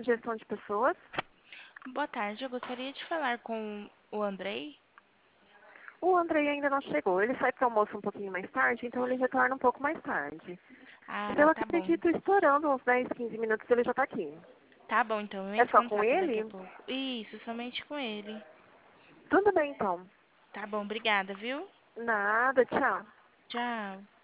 gestão de pessoas. Boa tarde, eu gostaria de falar com o Andrei. O Andrei ainda não chegou. Ele sai para almoço um pouquinho mais tarde, então ele retorna um pouco mais tarde. Mas Ah, eu tá bom. acredito, estourando uns 10, 15 minutos, ele já está aqui. Tá bom, então eu É entro em só com contato daqui a ele? pouco. Isso, somente com ele. Tudo bem, então. Tá bom, obrigada, viu? Nada, tchau. Tchau.